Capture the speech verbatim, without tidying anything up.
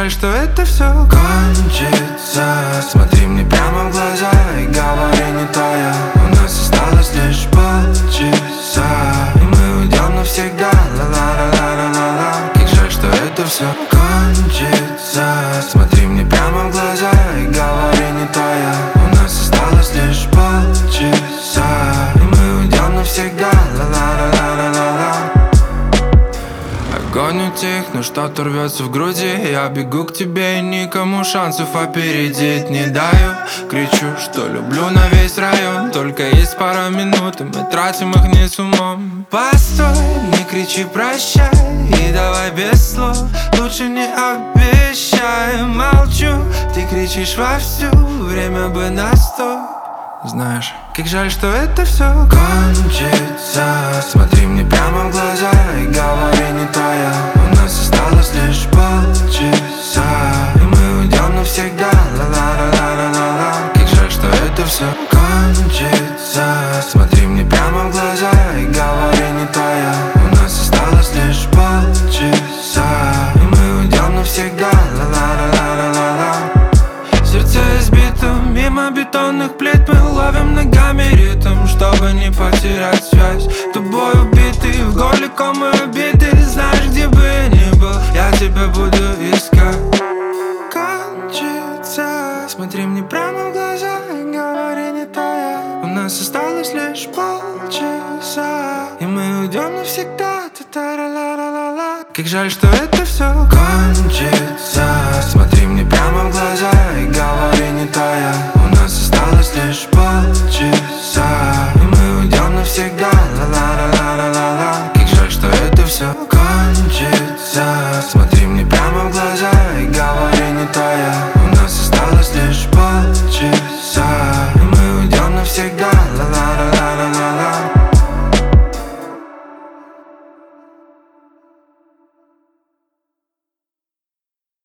жаль, что это все кончится. Смотри мне прямо в глаза и говори не тая. У нас осталось лишь полчаса, и мы уйдем навсегда. Ла-ла-ла-ла-ла-ла-ла. Как жаль, что это все кончится. Смотри мне прямо в глаза и говори не тая. У нас осталось лишь полчаса, и мы уйдем навсегда. Ла-ла-ла-ла-ла-ла-ла. Огонь утих, но что-то рвется в груди. Я бегу к тебе и никому шансов опередить не даю. Кричу, что люблю на весь район. Только есть пара минут, и мы тратим их не с умом. Постой, не кричи прощай, и давай без слов. Лучше не обещай, молчу. Ты кричишь вовсю, время бы на стоп. Знаешь, как жаль, что это все кончится. Смотри мне прямо в глаза и говори не тая. У нас осталось лишь полчаса, и мы уйдем навсегда. Ла-ла-ла-ла-ла-ла. Как жаль, что это все кончится. Смотри мне прямо в глаза и говори не тая. У нас осталось лишь полчаса, и мы уйдем навсегда. Ла-ла-ла-ла-ла-ла. Сердце избито, мимо бетонных плит мы ловим ногами ритм, чтобы не потерять связь. Тобой убитый, в горле комы убитый. Знаешь, где бы я ни был, я тебя буду искать. Кончится. Смотри мне прямо в глаза и говори не тая. У нас осталось лишь полчаса, и мы уйдем навсегда. Та-та-ра-ла-ла-ла-ла. Как жаль, что это все кончится. Смотри мне прямо в глаза и говори не тая.